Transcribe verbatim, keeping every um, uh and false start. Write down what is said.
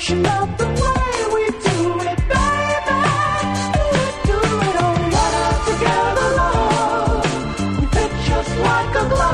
You love the way we do it, baby. Do it, do it all right together, love. We fit just like a glove.